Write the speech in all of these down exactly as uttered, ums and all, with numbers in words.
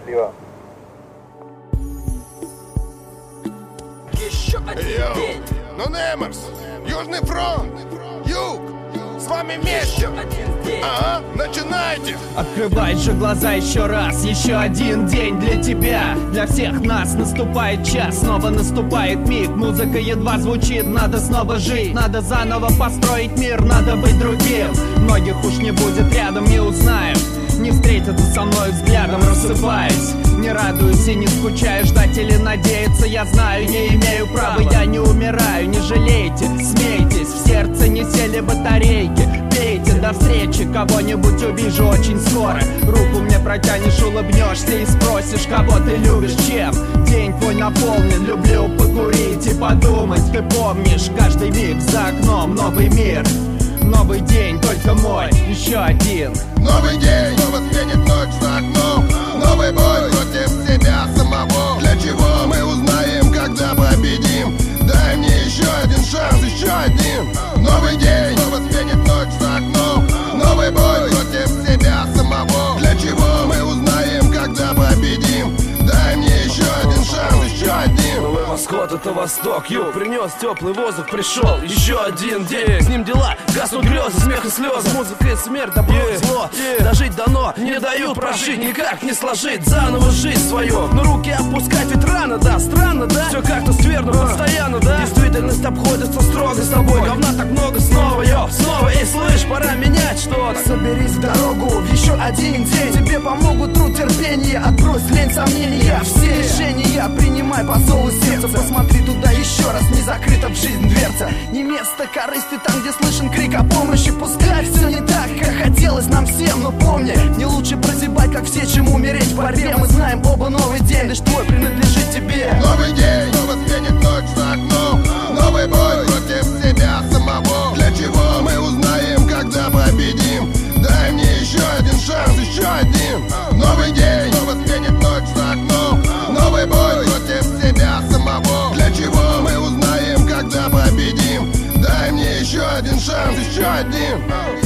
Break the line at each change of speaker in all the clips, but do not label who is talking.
Счастливо.
Еще один
Йоу,
день.
ну Немерс, Южный фронт, Юг, с вами вместе.
Еще один день.
Ага, начинайте.
Открывай же глаза еще раз, еще один день для тебя. Для всех нас наступает час, снова наступает миг. Музыка едва звучит, надо снова жить. Надо заново построить мир, надо быть другим. Многих уж не будет рядом, не узнаю. Не встретятся со мной взглядом, рассыпаясь. Не радуюсь и не скучаю, ждать или надеяться я знаю, не имею права. Я не умираю, не жалейте, смейтесь. В сердце не сели батарейки. Пейте, до встречи, кого-нибудь увижу очень скоро. Руку мне протянешь, улыбнешься и спросишь, кого ты любишь, чем. День твой наполнен, люблю покурить и подумать. Ты помнишь, каждый миг за окном новый мир. Новый день, только мой, еще один.
Новый день, снова сменит ночь за окном. Новый бой против себя самого. Для чего мы узнаем, когда победим? Дай мне еще один шанс, еще один. Новый день, снова сменит ночь за окном. Новый бой против себя самого. Для чего мы узнаем, когда победим? Дай мне еще один шанс, еще один.
Новый восход — это восток, юг. Принес теплый воздух, пришел еще один день. С ним дела, гаснут грезы, смех и слезы. Музыка и смерть, добро и зло. Дожить дано, не дают прожить, никак не сложить заново жизнь свою. Но руки опускать ведь рано, да, странно, да? Все как-то скверно, постоянно, да? Действительность обходится строго с тобой. Говна так много снова, йо, снова. Эй, слышь, пора менять что-то.
Соберись в дорогу в еще один день. Тебе помогут труд, терпение, отбрось лень, сомнения. Все решения принимай по зову сердца. Посмотри туда еще раз, не закрыта в жизнь дверца. Не место корысти там, где слышен крик о помощи. Пускай все не так, как хотелось нам всем. Но помни, не лучше прозябать, как все, чем умереть в борьбе. Мы знаем оба, новый день лишь твой принадлежит тебе.
Новый день, снова сменит ночь за окном. Новый бой против себя самого. Для чего мы узнаем, когда победим? Дай мне еще один шанс, еще один. Новый день, снова сменит ночь за окном. Новый бой против себя самого. Для чего мы узнаем, когда победим? Дай мне еще один шанс, еще один.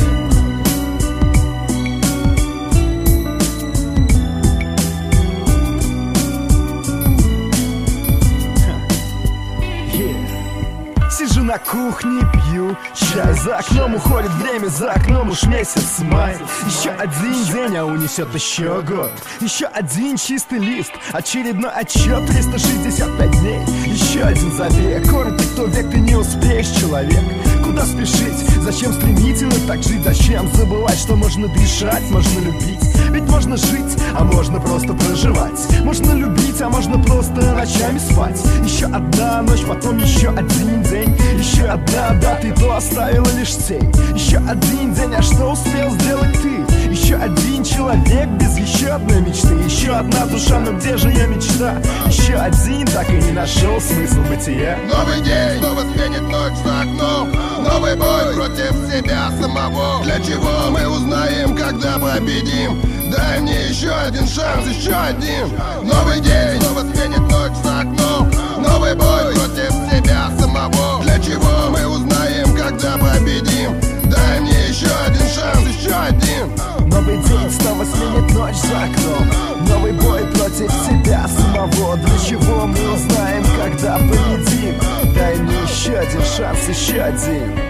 Сижу на кухне, пью чай. За окном уходит время, за окном уж месяц май. Еще один день, а унесет еще год. Еще один чистый лист, очередной отчет. Триста шестьдесят пять дней, еще один забег. Коротко, кто век, ты не успеешь, человек. Куда спешить? Зачем стремительно так жить? Зачем забывать, что можно дышать, можно любить? Ведь можно жить, а можно просто проживать. Можно любить, а можно просто ночами спать. Еще одна ночь, потом еще один день. Еще одна дата, и то оставила лишь тень. Еще один день, а что успел сделать ты? Еще один человек без еще одной мечты. Еще одна душа, но где же ее мечта? Еще один, так и не нашел смысл бытия.
Новый день, снова сменит ночь за окном. Новый бой против себя самого. Для чего мы узнаем, когда победим? Дай мне еще один шанс, еще один. Новый день, снова сменит ночь за окном. Новый бой против себя самого. Для чего мы узнаем, когда победим? Дай мне еще один шанс, еще один.
Новый день снова сменит ночь за окном. Новый бой против себя самого. Для чего мы узнаем, когда победим? Дай мне еще один шанс, еще один.